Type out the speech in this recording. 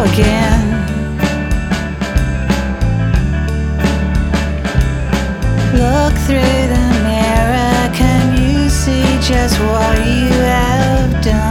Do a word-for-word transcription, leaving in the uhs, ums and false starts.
again. Look through the mirror, can you see just what you have done?